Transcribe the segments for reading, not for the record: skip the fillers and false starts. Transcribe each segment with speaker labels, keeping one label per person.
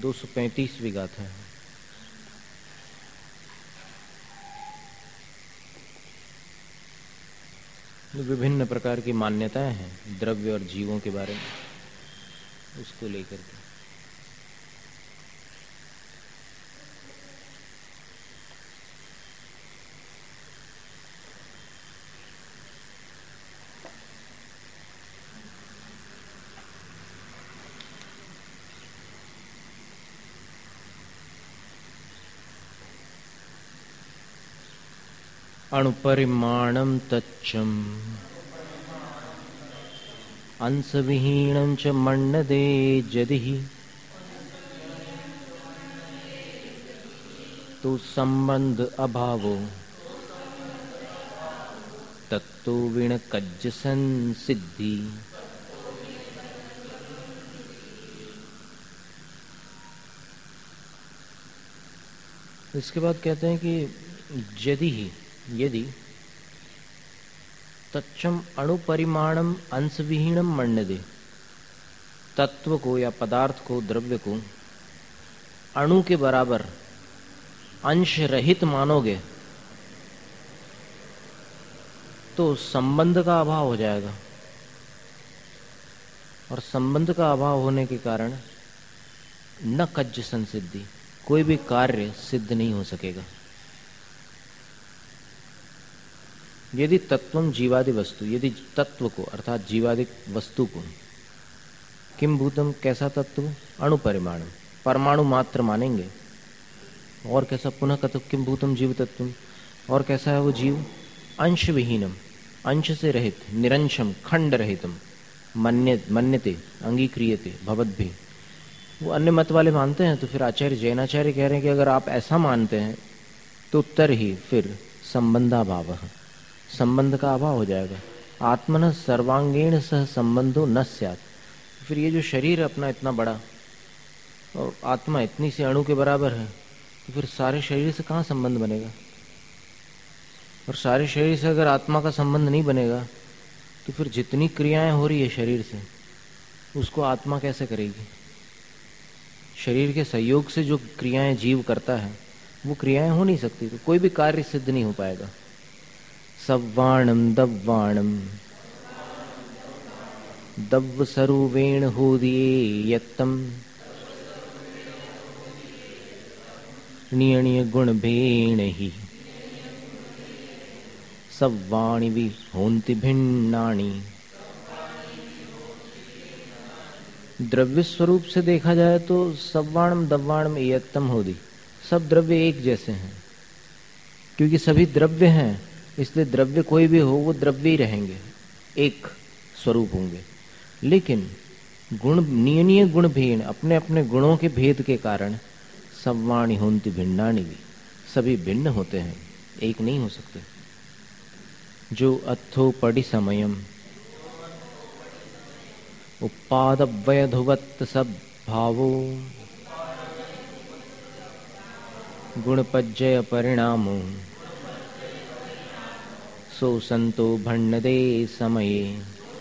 Speaker 1: 235वीं गाथा है। विभिन्न प्रकार की मान्यताएं हैं द्रव्य और जीवों के बारे में, उसको लेकर के। अणुपरिमाणं तच्चं अंशविहीनं च मन्यते यदिः तो संबंध अभावो तत्तो विणकज्ज संसिद्धि। इसके बाद कहते हैं कि यदि तच्चम अणुपरिमाणम अंशविहीनम मन्यते, तत्व को या पदार्थ को, द्रव्य को अणु के बराबर अंश रहित मानोगे तो संबंध का अभाव हो जाएगा, और संबंध का अभाव होने के कारण न कज्ज संसिद्धि, कोई भी कार्य सिद्ध नहीं हो सकेगा। यदि तत्वम जीवादि वस्तु, यदि तत्व को अर्थात जीवादि वस्तु को, किम भूतम, कैसा तत्व, अणुपरिमाणम, परमाणु मात्र मानेंगे, और कैसा, पुनः कथो किम भूतम जीव तत्वम, और कैसा है वो जीव, अंश विहीनम, अंश से रहित, निरंशम, खंड रहितम, मन्यते, अंगीक्रियते भवद्भि। वो अन्य मत वाले मानते हैं, तो फिर आचार्य जैनाचार्य कह रहे हैं कि अगर आप ऐसा मानते हैं तो उत्तर ही फिर संबंधाभाव, संबंध का अभाव हो जाएगा। आत्मन सर्वांगेण सह संबंधो न स्यात्। फिर ये जो शरीर अपना इतना बड़ा और आत्मा इतनी सी अणु के बराबर है, तो फिर सारे शरीर से कहाँ संबंध बनेगा? और सारे शरीर से अगर आत्मा का संबंध नहीं बनेगा तो फिर जितनी क्रियाएं हो रही है शरीर से, उसको आत्मा कैसे करेगी? शरीर के सहयोग से जो क्रियाएं जीव करता है वो क्रियाएं हो नहीं सकती, तो कोई भी कार्य सिद्ध नहीं हो पाएगा। सव्वाणम दव्वाणम दव्व सरुवेण होदिये यत्तम नियणीय गुण भेण ही सव्वाणि भी होन्ति भिन्नानि। द्रव्य स्वरूप से देखा जाए तो सव्वाणम दव्वाणम यत्तम होदी, सब द्रव्य एक जैसे हैं, क्योंकि सभी द्रव्य हैं, इसलिए द्रव्य कोई भी हो वो द्रव्य ही रहेंगे, एक स्वरूप होंगे। लेकिन गुण, नियनीय गुण भेद, अपने अपने गुणों के भेद के कारण सव्वाणि होन्ति भिन्नानि भी, सभी भिन्न होते हैं, एक नहीं हो सकते। जो अथो पड़ी समयम उपादव्यधुवत् सब भावो गुणपज्जय परिणामो सो संतो भण्णदे समये।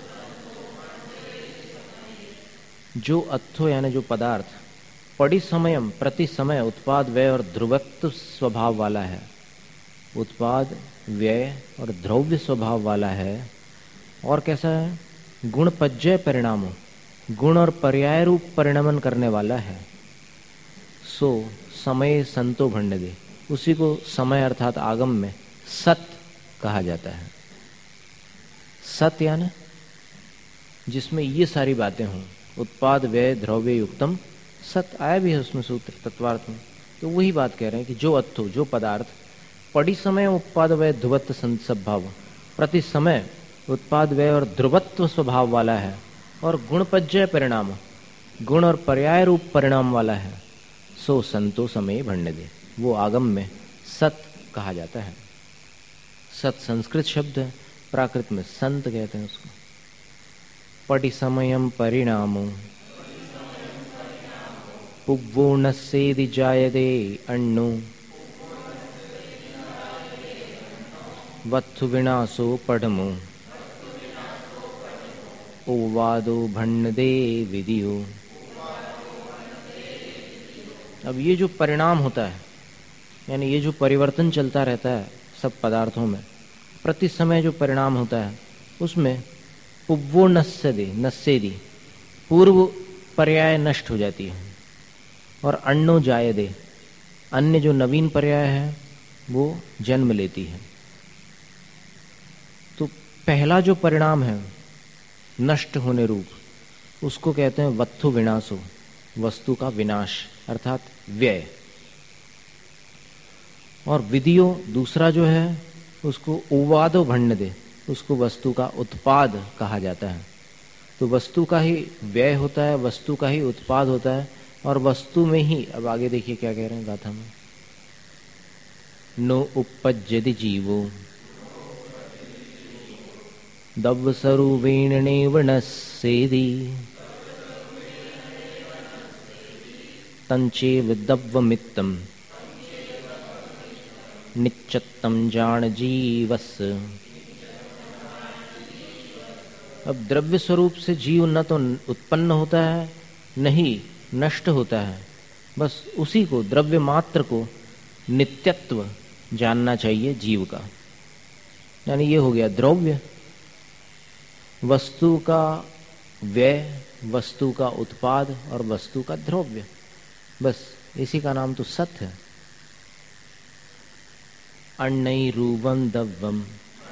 Speaker 1: जो अथो यानी जो पदार्थ, पड़ी समयम, प्रति समय, उत्पाद व्यय और ध्रुवत्व स्वभाव वाला है, उत्पाद व्यय और ध्रुव्य स्वभाव वाला है, और कैसा है, गुणपज्जय परिणामो, गुण और पर्याय रूप परिणमन करने वाला है। सो समय संतो भण्णदे, उसी को समय अर्थात आगम में सत कहा जाता है। सत यानी जिसमें ये सारी बातें हों, उत्पाद व्यय द्रव्य युक्तम, सत आया भी है उसमें सूत्र तत्वार्थ में। तो वही बात कह रहे हैं कि जो अर्थो, जो पदार्थ पड़ी समय उत्पाद व्यय ध्रुवत्व स्वभाव, प्रति समय उत्पाद व्यय और ध्रुवत्व स्वभाव वाला है, और गुणपज्जय परिणाम, गुण और पर्याय रूप परिणाम वाला है, सो संतो समय भण्णदे, वो आगम में सत कहा जाता है। सत संस्कृत शब्द है, प्राकृत में संत कहते हैं उसको। पटि समयम परिणामो पुव्वो नस्येदि जायते अण्णो वत्थु विनाशो पढ़मो ओवादो भण्णदे विधियो। अब ये जो परिणाम होता है, यानी ये जो परिवर्तन चलता रहता है सब पदार्थों में, प्रति समय जो परिणाम होता है उसमें पुव्वो नस्येदी पूर्व पर्याय नष्ट हो जाती है और अन्नो जायदे अन्य जो नवीन पर्याय है वो जन्म लेती है। तो पहला जो परिणाम है नष्ट होने रूप उसको कहते हैं वत्थु विनाशो, वस्तु का विनाश अर्थात व्यय। और विधियो दूसरा जो है उसको उवादो भण्डदे, उसको वस्तु का उत्पाद कहा जाता है। तो वस्तु का ही व्यय होता है, वस्तु का ही उत्पाद होता है और वस्तु में ही, अब आगे देखिए क्या कह रहे हैं गाथा में, नो उपपज्यति जीवो दव्य स्वरूपेण नैव नश्येति तंचैव दव्यमित्तं नित्यत्तं जान जीवस्य। अब द्रव्य स्वरूप से जीव न तो उत्पन्न होता है न ही नष्ट होता है, बस उसी को द्रव्य मात्र को नित्यत्व जानना चाहिए जीव का। यानी ये हो गया द्रव्य, वस्तु का व्यय, वस्तु का उत्पाद और वस्तु का द्रव्य, बस इसी का नाम तो सत है। अन्नै रूपं दव्यम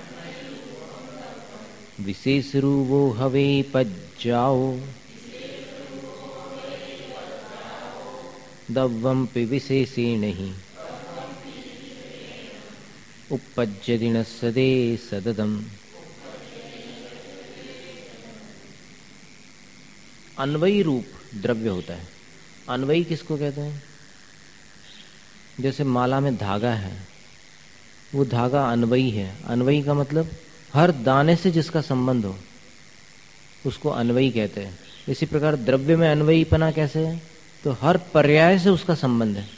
Speaker 1: विशेष रूपो हवे पज्जाओ दव्यम पे विशेषेण ही उपपज्यति नश्यते सततम्। अन्वयी रूप द्रव्य होता है। अन्वयी किसको कहते हैं? जैसे माला में धागा है, वो धागा अन्वयी है। अन्वयी का मतलब हर दाने से जिसका संबंध हो उसको अन्वयी कहते हैं। इसी प्रकार द्रव्य में अन्वयीपना कैसे है? तो हर पर्याय से उसका संबंध है।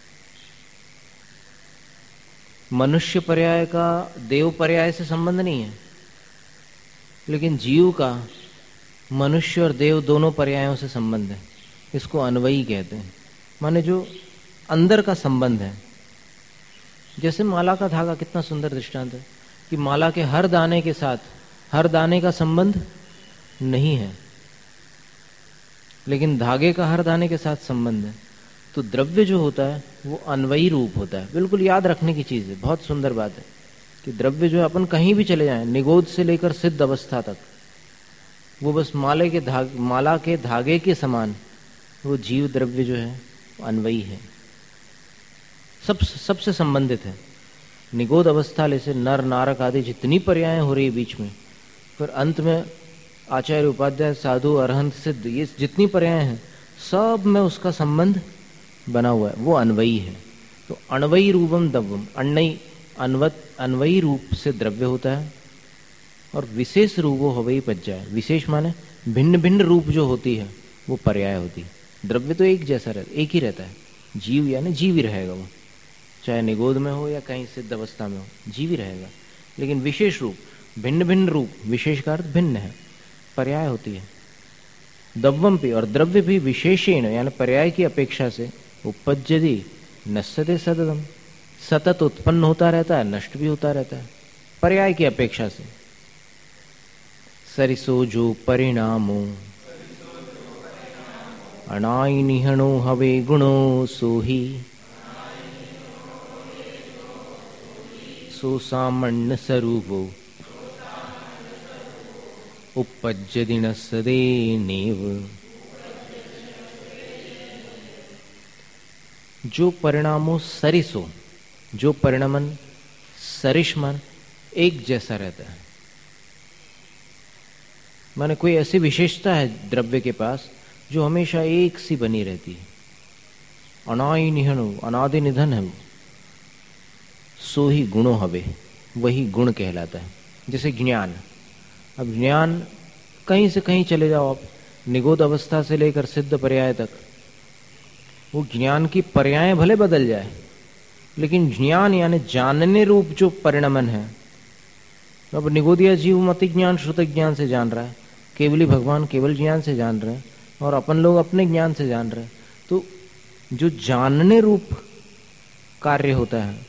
Speaker 1: मनुष्य पर्याय का देव पर्याय से संबंध नहीं है, लेकिन जीव का मनुष्य और देव दोनों पर्यायों से संबंध है। इसको अन्वयी कहते हैं, माने जो अंदर का संबंध है। जैसे माला का धागा, कितना सुंदर दृष्टांत है कि माला के हर दाने के साथ हर दाने का संबंध नहीं है, लेकिन धागे का हर दाने के साथ संबंध है। तो द्रव्य जो होता है वो अन्वयी रूप होता है। बिल्कुल याद रखने की चीज है, बहुत सुंदर बात है कि द्रव्य जो है अपन कहीं भी चले जाएं, निगोद से लेकर सिद्ध अवस्था तक, वो बस माला के धागे के समान वो जीव द्रव्य जो है वो अन्वयी है, सबसे संबंधित है। निगोद अवस्था से नर नारक आदि जितनी पर्याय हो रही है बीच में, फिर अंत में आचार्य उपाध्याय साधु अरहंत सिद्ध, ये जितनी पर्याय हैं सब में उसका संबंध बना हुआ है, वो अन्वयी है। तो अन्वयी रूपम द्रव्यम, अन्वयी रूप से द्रव्य होता है। और विशेष रूपो हवई पज्जाय, विशेष माने भिन्न भिन्न रूप जो होती है वो पर्याय होती है। द्रव्य तो एक जैसा रहता, एक ही रहता है। जीव यानी जीव ही रहेगा, वो चाहे निगोद में हो या कहीं सिद्ध अवस्था में हो, जीव ही रहेगा। लेकिन विशेष रूप, भिन्न भिन्न रूप, विशेष का अर्थ भिन्न है, पर्याय होती है। दव्वम भी, और द्रव्य भी विशेषेण यानी पर्याय की अपेक्षा से उपपज्यति नश्यते सततम, सतत उत्पन्न होता रहता है, नष्ट भी होता रहता है पर्याय की अपेक्षा से। सरिसो जो परिणामो अनाय निहनो हवे गुणो सोही सो सामान्य स्वरूपो उपपज्यति नश्यते नैव। जो परिणामों सरिसो, जो परिणमन सरिष्मन एक जैसा रहता है, माने कोई ऐसी विशेषता है द्रव्य के पास जो हमेशा एक सी बनी रहती है। अनादि निहनो, अनादि निधन है वो, सो ही गुणो हवे, वही गुण कहलाता है। जैसे ज्ञान, अब ज्ञान कहीं से कहीं चले जाओ आप, निगोद अवस्था से लेकर सिद्ध पर्याय तक, वो ज्ञान की पर्याय भले बदल जाए, लेकिन ज्ञान यानी जानने रूप जो परिणमन है, अब निगोदिया जीव मति ज्ञान श्रुत ज्ञान से जान रहा है, केवली भगवान केवल ज्ञान से जान रहे हैं, और अपन लोग अपने ज्ञान से जान रहे हैं। तो जो जानने रूप कार्य होता है,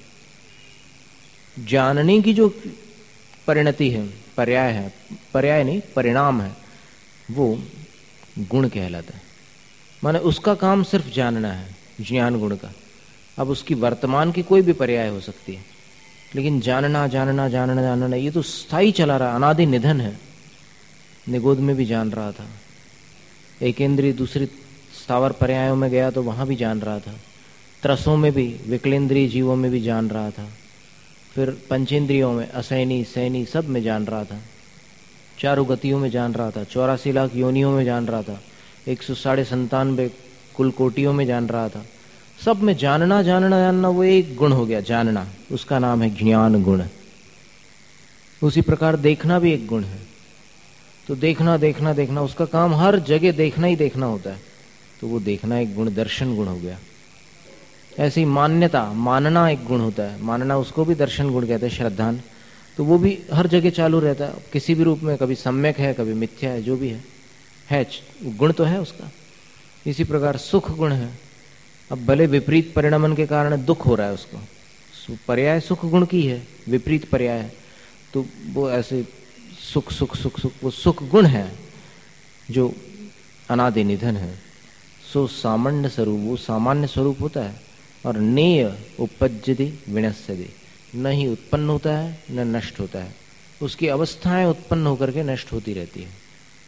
Speaker 1: जानने की जो परिणति है, पर्याय नहीं परिणाम है, वो गुण कहलाता है। माने उसका काम सिर्फ जानना है, ज्ञान गुण का। अब उसकी वर्तमान की कोई भी पर्याय हो सकती है, लेकिन जानना जानना जानना जानना ये तो स्थायी चला रहा, अनादि निधन है। निगोद में भी जान रहा था, एकेंद्रीय दूसरी स्थावर पर्यायों में गया तो वहां भी जान रहा था, त्रसों में भी, विकलेंद्रीय जीवों में भी जान रहा था, फिर पंचेंद्रियों में असैनी सैनी सब में जान रहा था, चारों गतियों में जान रहा था, 84 लाख योनियों में जान रहा था, 197 कुल कोटियों में जान रहा था। सब में जानना जानना जानना, वो एक गुण हो गया जानना, उसका नाम है ज्ञान गुण। उसी प्रकार देखना भी एक गुण है। तो देखना देखना देखना, उसका काम हर जगह देखना ही देखना होता है, तो वो देखना एक गुण, दर्शन गुण हो गया। ऐसी मान्यता, मानना एक गुण होता है, मानना उसको भी दर्शन गुण कहते हैं, श्रद्धान। तो वो भी हर जगह चालू रहता है, किसी भी रूप में, कभी सम्यक है कभी मिथ्या है, जो भी है गुण तो है उसका। इसी प्रकार सुख गुण है। अब भले विपरीत परिणमन के कारण दुख हो रहा है उसको, पर्याय सुख गुण की है, विपरीत पर्याय है, तो वो ऐसे सुख सुख सुख सुख, वो सुख गुण है जो अनादि निधन है। सो सामान्य स्वरूप, वो सामान्य स्वरूप होता है। और नेय उपज्यति विनश्यति, न ही उत्पन्न होता है न नष्ट होता है, उसकी अवस्थाएं उत्पन्न होकर के नष्ट होती रहती है।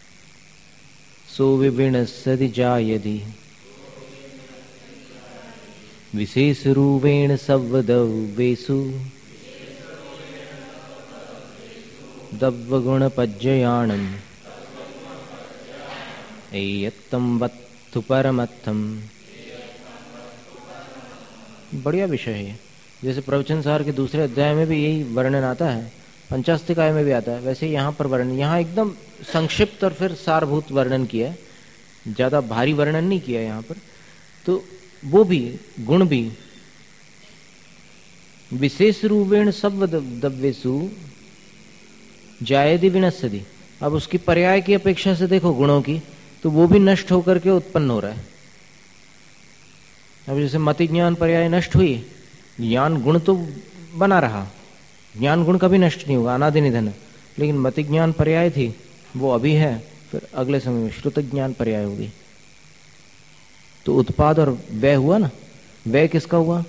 Speaker 1: सो विविनश्यति जायति विशेष रूपेण सवदवेषु दव्वगुणपज्जयाणम् एयत्तं वत्तु परमत्थम्। बढ़िया विषय है। जैसे प्रवचन सार के दूसरे अध्याय में भी यही वर्णन आता है, पंचास्तिकाय में भी आता है, वैसे यहाँ पर वर्णन, यहाँ एकदम संक्षिप्त और फिर सारभूत वर्णन किया है, ज्यादा भारी वर्णन नहीं किया यहाँ पर। तो वो भी गुण भी विशेष रूपेण सब दव्येषु जायति विनश्यति। अब उसकी पर्याय की अपेक्षा से देखो गुणों की, तो वो भी नष्ट होकर के उत्पन्न हो रहा है। अब जैसे मति ज्ञान पर्याय नष्ट हुई, ज्ञान गुण तो बना रहा, ज्ञान गुण कभी नष्ट नहीं होगा, अनादि निधन है, लेकिन मति ज्ञान पर्याय थी वो अभी है, फिर अगले समय में श्रुत ज्ञान पर्याय होगी। तो उत्पाद और व्यय हुआ ना, व्यय किसका हुआ?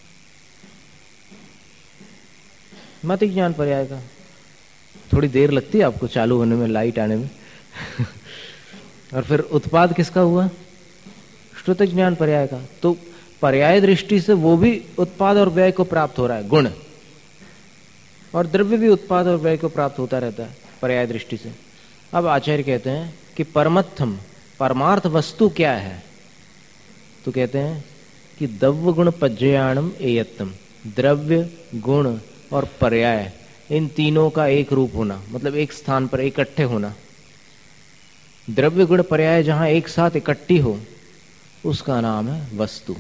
Speaker 1: मति ज्ञान पर्याय का। थोड़ी देर लगती है आपको चालू होने में, लाइट आने में और फिर उत्पाद किसका हुआ? श्रुत ज्ञान पर्याय का। तो पर्याय दृष्टि से वो भी उत्पाद और व्यय को प्राप्त हो रहा है, गुण, और द्रव्य भी उत्पाद और व्यय को प्राप्त होता रहता है पर्याय दृष्टि से। अब आचार्य कहते हैं कि परमत्थम, परमार्थ वस्तु क्या है? तो कहते हैं कि द्रव्य गुण पज्जयाणम एयत्तम, द्रव्य गुण और पर्याय, इन तीनों का एक रूप होना, मतलब एक स्थान पर इकट्ठे होना। द्रव्य गुण पर्याय जहां एक साथ इकट्ठी हो, उसका नाम है वस्तु।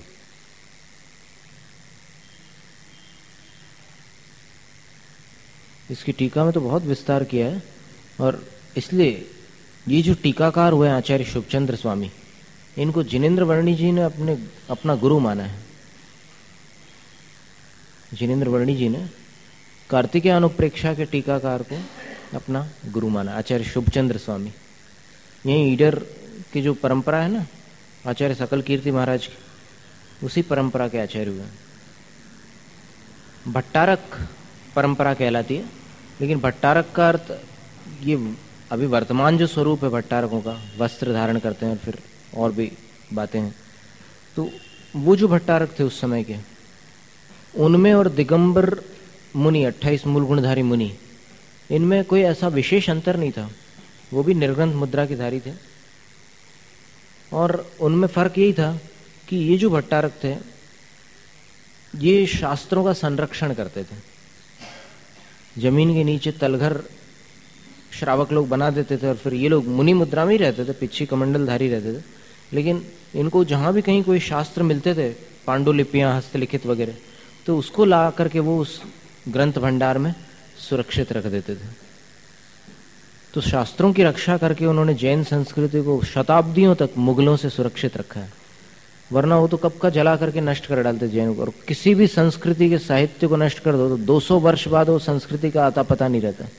Speaker 1: इसकी टीका में तो बहुत विस्तार किया है, और इसलिए ये जो टीकाकार हुए आचार्य शुभचंद्र स्वामी, इनको जिनेन्द्र वर्णी जी ने अपना गुरु माना है। जिनेन्द्र वर्णी जी ने कार्तिकेय अनुप्रेक्षा के टीकाकार को अपना गुरु माना, आचार्य शुभचंद्र स्वामी। यही ईडर की जो परंपरा है ना, आचार्य सकल कीर्ति महाराज की, उसी परंपरा के आचार्य हुए। भट्टारक परंपरा कहलाती है, लेकिन भट्टारक का अर्थ ये अभी वर्तमान जो स्वरूप है भट्टारकों का, वस्त्र धारण करते हैं और फिर और भी बातें हैं। तो वो जो भट्टारक थे उस समय के, उनमें और दिगंबर मुनि, 28 मूल गुणधारी मुनि, इनमें कोई ऐसा विशेष अंतर नहीं था। वो भी निर्ग्रंथ मुद्रा के धारी थे, और उनमें फर्क यही था कि ये जो भट्टारक थे ये शास्त्रों का संरक्षण करते थे। जमीन के नीचे तलघर श्रावक लोग बना देते थे, और फिर ये लोग मुनि मुद्रा में ही रहते थे, पिच्छी कमंडलधारी रहते थे, लेकिन इनको जहां भी कहीं कोई शास्त्र मिलते थे, पांडुलिपियां, हस्तलिखित वगैरह, तो उसको ला करके वो उस ग्रंथ भंडार में सुरक्षित रख देते थे। तो शास्त्रों की रक्षा करके उन्होंने जैन संस्कृति को शताब्दियों तक मुगलों से सुरक्षित रखा है। वरना वो तो कब का जला करके नष्ट कर डालते जैन को। और किसी भी संस्कृति के साहित्य को नष्ट कर दो तो 200 वर्ष बाद वो संस्कृति का आता पता नहीं रहता।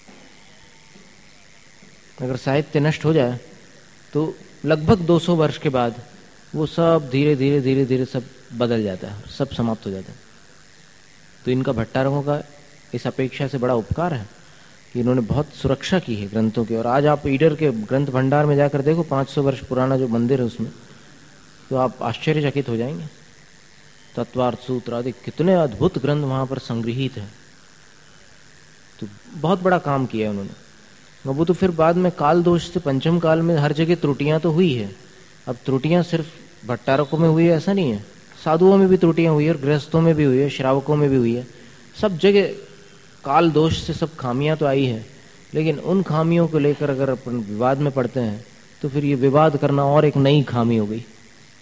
Speaker 1: अगर साहित्य नष्ट हो जाए तो लगभग 200 वर्ष के बाद वो सब धीरे धीरे धीरे धीरे सब बदल जाता है, सब समाप्त हो जाता है। तो इनका भट्टारकों का इस अपेक्षा से बड़ा उपकार है कि इन्होंने बहुत सुरक्षा की है ग्रंथों की। और आज आप ईडर के ग्रंथ भंडार में जाकर देखो, 500 वर्ष पुराना जो मंदिर है उसमें, तो आप आश्चर्यचकित हो जाएंगे। तत्वार्थ सूत्र आदि कितने अद्भुत ग्रंथ वहां पर संग्रहित है। तो बहुत बड़ा काम किया है उन्होंने। वो तो फिर बाद में काल दोष से पंचम काल में हर जगह त्रुटियां तो हुई है। अब त्रुटियां सिर्फ भट्टारकों में हुई है ऐसा नहीं है, साधुओं में भी त्रुटियां हुई है, और गृहस्थों में भी हुई है, श्रावकों में भी हुई है। सब जगह काल दोष से सब खामियां तो आई है, लेकिन उन खामियों को लेकर अगर अपन विवाद में पड़ते हैं तो फिर ये विवाद करना और एक नई खामी हो गई।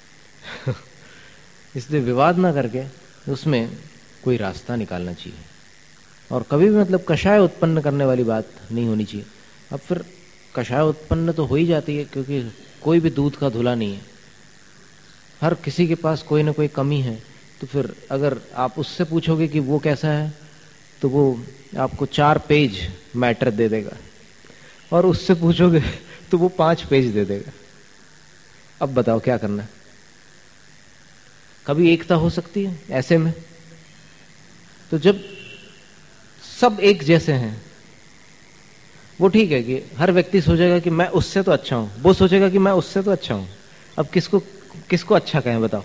Speaker 1: इसलिए विवाद ना करके उसमें कोई रास्ता निकालना चाहिए, और कभी भी मतलब कषाय उत्पन्न करने वाली बात नहीं होनी चाहिए। अब फिर कषाय उत्पन्न तो हो ही जाती है, क्योंकि कोई भी दूध का धुला नहीं है, हर किसी के पास कोई ना कोई कमी है। तो फिर अगर आप उससे पूछोगे कि वो कैसा है, तो वो आपको 4 पेज मैटर दे देगा, और उससे पूछोगे तो वो 5 पेज दे देगा। अब बताओ क्या करना है? कभी एकता हो सकती है ऐसे में? तो जब सब एक जैसे हैं, वो ठीक है कि हर व्यक्ति सोचेगा कि मैं उससे तो अच्छा हूं, वो सोचेगा कि मैं उससे तो अच्छा हूं। अब किसको अच्छा कहें बताओ?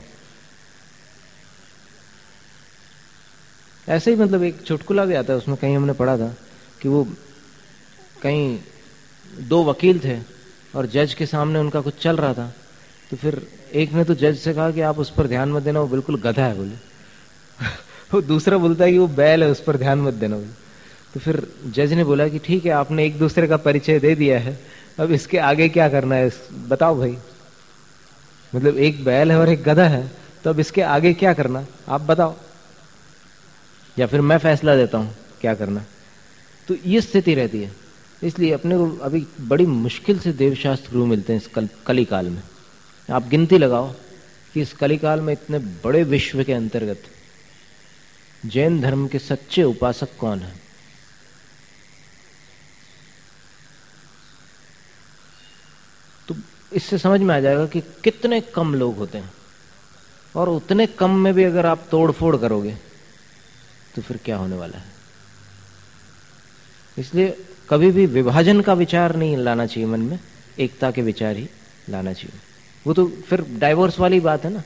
Speaker 1: ऐसे ही मतलब एक चुटकुला भी आता है, उसमें कहीं हमने पढ़ा था कि वो कहीं 2 वकील थे और जज के सामने उनका कुछ चल रहा था। तो फिर एक ने तो जज से कहा कि आप उस पर ध्यान मत देना, वो बिल्कुल गधा है बोले। वो दूसरा बोलता है कि वो बैल है, उस पर ध्यान मत देना बोले। तो फिर जज ने बोला कि ठीक है, आपने एक दूसरे का परिचय दे दिया है, अब इसके आगे क्या करना है बताओ भाई। मतलब एक बैल है और एक गधा है, तो अब इसके आगे क्या करना आप बताओ, या फिर मैं फैसला देता हूं क्या करना। तो ये स्थिति रहती है। इसलिए अपने को अभी बड़ी मुश्किल से देवशास्त्र गुरु मिलते हैं इस कली काल में। आप गिनती लगाओ कि इस कली काल में इतने बड़े विश्व के अंतर्गत जैन धर्म के सच्चे उपासक कौन है? तो इससे समझ में आ जाएगा कि कितने कम लोग होते हैं, और उतने कम में भी अगर आप तोड़फोड़ करोगे तो फिर क्या होने वाला है। इसलिए कभी भी विभाजन का विचार नहीं लाना चाहिए मन में, एकता के विचार ही लाना चाहिए। वो तो फिर डाइवोर्स वाली बात है ना,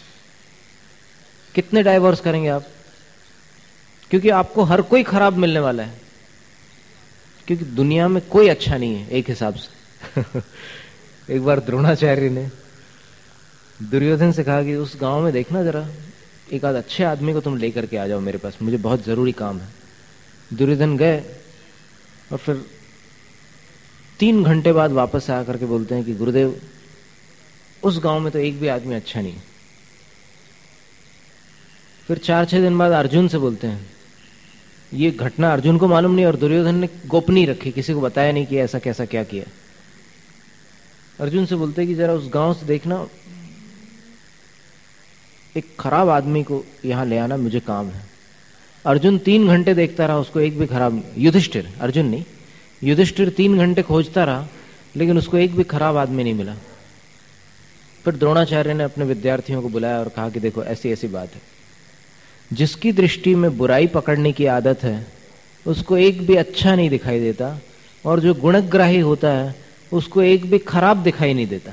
Speaker 1: कितने डाइवोर्स करेंगे आप? क्योंकि आपको हर कोई खराब मिलने वाला है, क्योंकि दुनिया में कोई अच्छा नहीं है एक हिसाब से। एक बार द्रोणाचार्य ने दुर्योधन से कहा कि उस गांव में देखना जरा, एक आध अच्छे आदमी को तुम लेकर के आ जाओ मेरे पास, मुझे बहुत जरूरी काम है। दुर्योधन गए और फिर 3 घंटे बाद वापस आकर के बोलते हैं कि गुरुदेव, उस गांव में तो एक भी आदमी अच्छा नहीं। फिर 4-6 दिन बाद अर्जुन से बोलते हैं, ये घटना अर्जुन को मालूम नहीं और दुर्योधन ने गोपनीय रखी, किसी को बताया नहीं कि ऐसा कैसा क्या किया। अर्जुन से बोलते हैं कि जरा उस गांव से देखना, एक खराब आदमी को यहां ले आना, मुझे काम है। अर्जुन 3 घंटे देखता रहा, उसको एक भी खराब, युधिष्ठिर, अर्जुन नहीं, युधिष्ठिर 3 घंटे खोजता रहा, लेकिन उसको एक भी खराब आदमी नहीं मिला। फिर द्रोणाचार्य ने अपने विद्यार्थियों को बुलाया और कहा कि देखो ऐसी ऐसी बात है, जिसकी दृष्टि में बुराई पकड़ने की आदत है उसको एक भी अच्छा नहीं दिखाई देता, और जो गुणग्राही होता है उसको एक भी खराब दिखाई नहीं देता।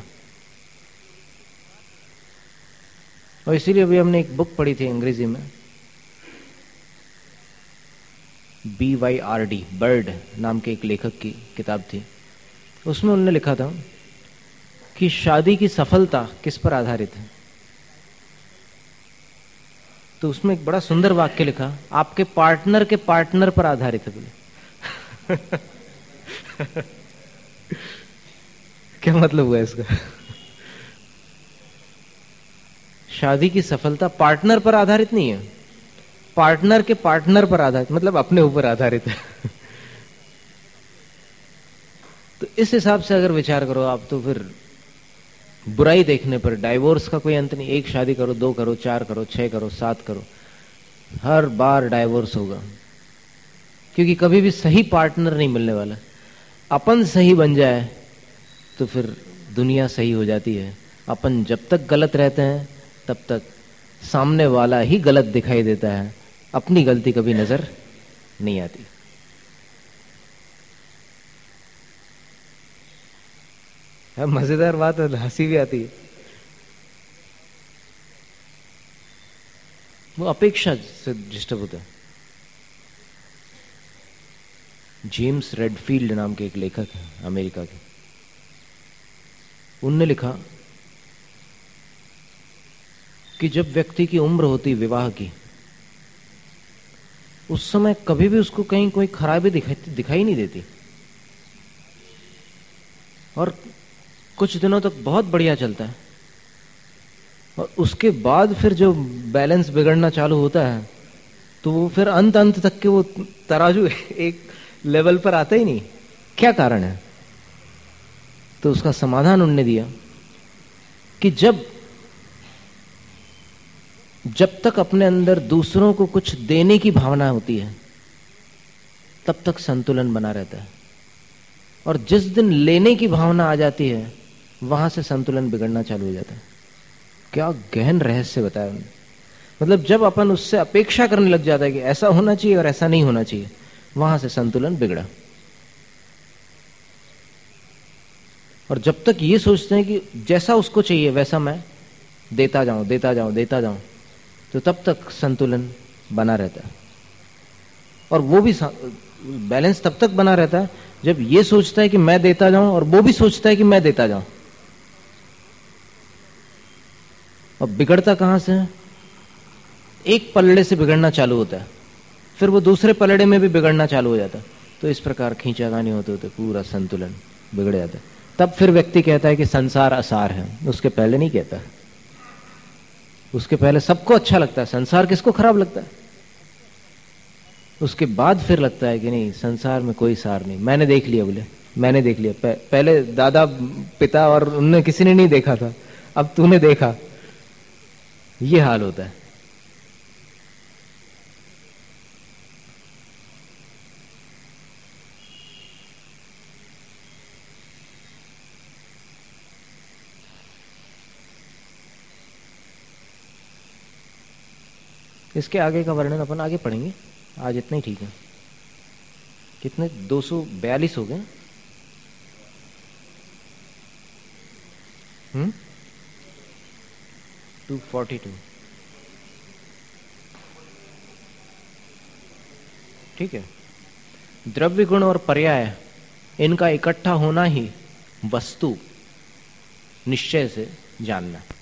Speaker 1: और इसीलिए अभी हमने एक बुक पढ़ी थी अंग्रेजी में, BYRD, बर्ड नाम के एक लेखक की किताब थी। उसमें उन्होंने लिखा था कि शादी की सफलता किस पर आधारित है। तो उसमें एक बड़ा सुंदर वाक्य लिखा, आपके पार्टनर के पार्टनर पर आधारित है बोले। क्या मतलब हुआ इसका? शादी की सफलता पार्टनर पर आधारित नहीं है, पार्टनर के पार्टनर पर आधारित, मतलब अपने ऊपर आधारित है। तो इस हिसाब से अगर विचार करो आप, तो फिर बुराई देखने पर डाइवोर्स का कोई अंत नहीं। एक शादी करो, 2 करो, 4 करो, 6 करो, 7 करो, हर बार डाइवोर्स होगा, क्योंकि कभी भी सही पार्टनर नहीं मिलने वाला। अपन सही बन जाए तो फिर दुनिया सही हो जाती है। अपन जब तक गलत रहते हैं तब तक सामने वाला ही गलत दिखाई देता है, अपनी गलती कभी नजर नहीं आती। मजेदार बात है, हंसी भी आती है। वो अपेक्षा से डिस्टर्ब होता है। जेम्स रेडफील्ड नाम के एक लेखक हैं अमेरिका के, उनने लिखा कि जब व्यक्ति की उम्र होती विवाह की, उस समय कभी भी उसको कहीं कोई खराबी दिखाई नहीं देती, और कुछ दिनों तक बहुत बढ़िया चलता है, और उसके बाद फिर जो बैलेंस बिगड़ना चालू होता है तो वो फिर अंत तक के वो तराजू एक लेवल पर आता ही नहीं। क्या कारण है? तो उसका समाधान उन्होंने दिया कि जब तक अपने अंदर दूसरों को कुछ देने की भावना होती है तब तक संतुलन बना रहता है, और जिस दिन लेने की भावना आ जाती है वहां से संतुलन बिगड़ना चालू हो जाता है। क्या गहन रहस्य बताया उन्होंने। मतलब जब अपन उससे अपेक्षा करने लग जाता है कि ऐसा होना चाहिए और ऐसा नहीं होना चाहिए, वहां से संतुलन बिगड़ा। और जब तक ये सोचते हैं कि जैसा उसको चाहिए वैसा मैं देता जाऊं, तो तब तक संतुलन बना रहता है। और वो भी बैलेंस तब तक बना रहता है जब ये सोचता है कि मैं देता जाऊं और वो भी सोचता है कि मैं देता जाऊं। और बिगड़ता कहां से है? एक पलड़े से बिगड़ना चालू होता है, फिर वो दूसरे पलड़े में भी बिगड़ना चालू हो जाता है। तो इस प्रकार खींचातानी होते होते पूरा संतुलन बिगड़ जाता है। तब फिर व्यक्ति कहता है कि संसार असार है। उसके पहले नहीं कहता। उसके पहले सबको अच्छा लगता है, संसार किसको खराब लगता है। उसके बाद फिर लगता है कि नहीं, संसार में कोई सार नहीं। मैंने देख लिया, बोले मैंने देख लिया। पहले दादा पिता और उनने किसी ने नहीं देखा था, अब तूने देखा। ये हाल होता है। इसके आगे का वर्णन अपन आगे पढ़ेंगे, आज इतना ही ठीक है। कितने 242 हो गए। 242 ठीक है। द्रव्य गुण और पर्याय, इनका इकट्ठा होना ही वस्तु निश्चय से जानना।